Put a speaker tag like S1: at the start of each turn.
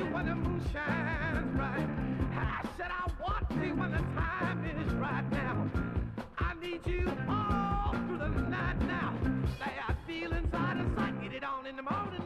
S1: when the moon shines bright. I said I want you when the time is right now. I need you all through the night now. There are feelings out of sight. Get it on in the morning.